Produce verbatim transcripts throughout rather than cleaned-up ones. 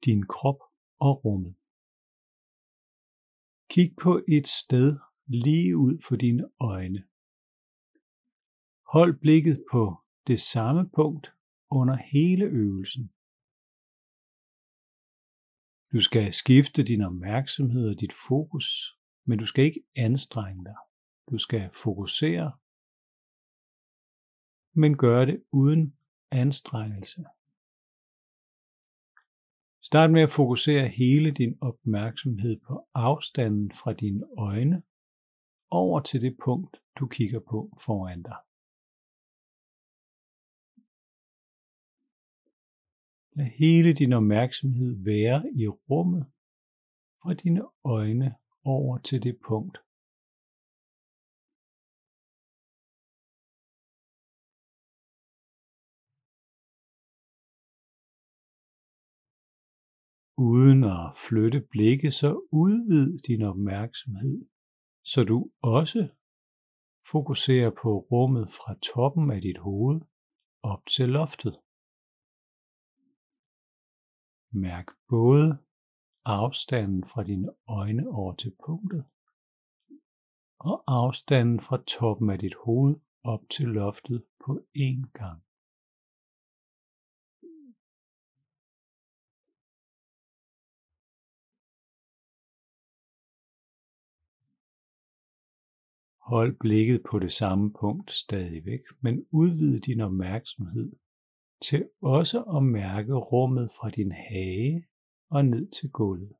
din krop og rummet. Kig på et sted lige ud for dine øjne. Hold blikket på det samme punkt under hele øvelsen. Du skal skifte din opmærksomhed og dit fokus, men du skal ikke anstrenge dig. Du skal fokusere, men gøre det uden anstrengelse. Start med at fokusere hele din opmærksomhed på afstanden fra dine øjne over til det punkt, du kigger på foran dig. Lad hele din opmærksomhed være i rummet fra dine øjne over til det punkt. Uden at flytte blikket, så udvid din opmærksomhed, så du også fokuserer på rummet fra toppen af dit hoved op til loftet. Mærk både afstanden fra dine øjne over til punktet og afstanden fra toppen af dit hoved op til loftet på én gang. Hold blikket på det samme punkt stadigvæk, men udvid din opmærksomhed til også at mærke rummet fra din hage og ned til gulvet.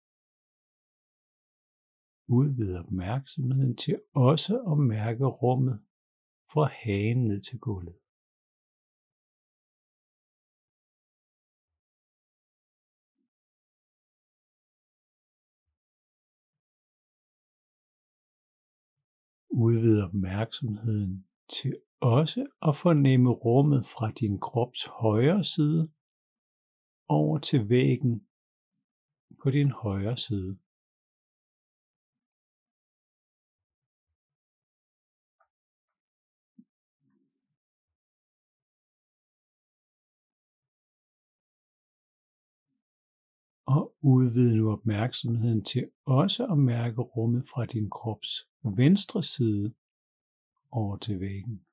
Udvid opmærksomheden til også at mærke rummet fra hagen ned til gulvet. Udvid opmærksomheden til også at fornemme rummet fra din krops højre side over til væggen på din højre side. Og udvid nu opmærksomheden til også at mærke rummet fra din krops venstre side over til væggen.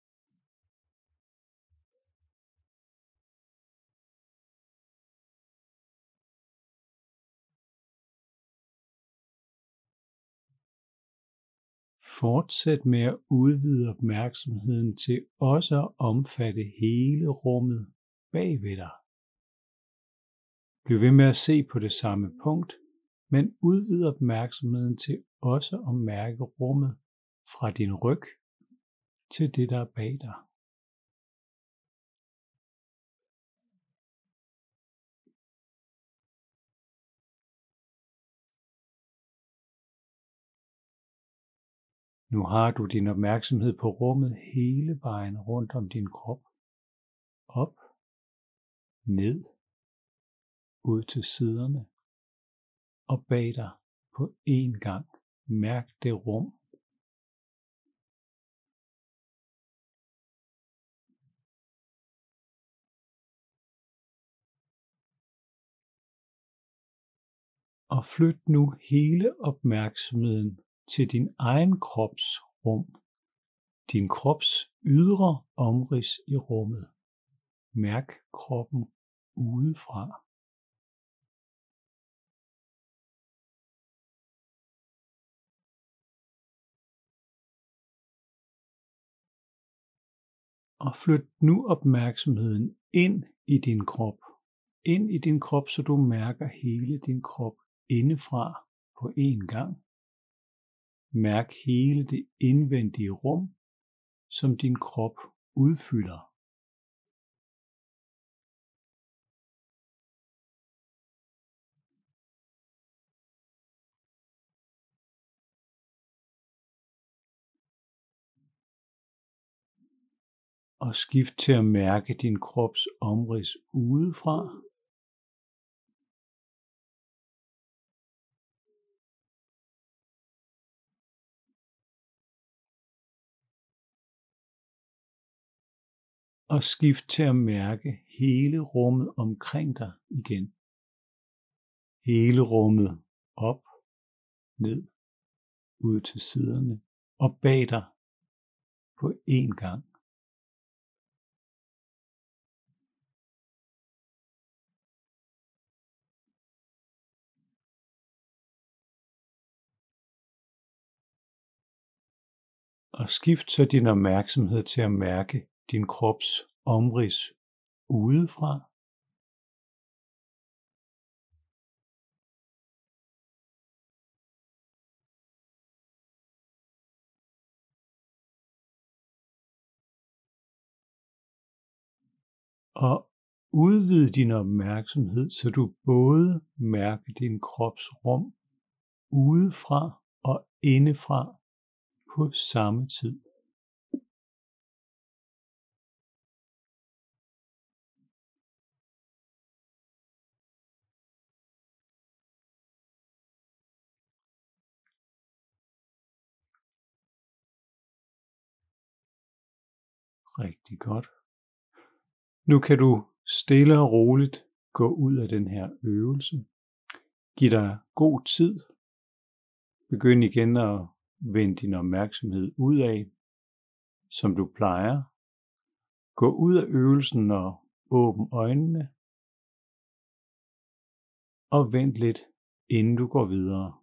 Fortsæt med at udvide opmærksomheden til også at omfatte hele rummet bagved dig. Bliv ved med at se på det samme punkt, men udvid opmærksomheden til også at mærke rummet fra din ryg til det, der er bag dig. Nu har du din opmærksomhed på rummet hele vejen rundt om din krop. Op, ned, ud til siderne og bag dig på én gang. Mærk det rum. Og flyt nu hele opmærksomheden til din egen krops rum. Din krops ydre omrids i rummet. Mærk kroppen udefra. Og flyt nu opmærksomheden ind i din krop. Ind i din krop, så du mærker hele din krop indefra på én gang. Mærk hele det indvendige rum, som din krop udfylder. Og skift til at mærke din krops omrids udefra. Og skift til at mærke hele rummet omkring dig igen. hele rummet op, ned, ud til siderne og bag dig på én gang. Og skift så din opmærksomhed til at mærke din krops omrids udefra. Og udvid din opmærksomhed, så du både mærker din krops rum udefra og indefra på samme tid. Rigtig godt. Nu kan du stille og roligt gå ud af den her øvelse. Giv dig god tid. Begynd igen at vende din opmærksomhed ud af, som du plejer. Gå ud af øvelsen og åbn øjnene. Og vent lidt, inden du går videre.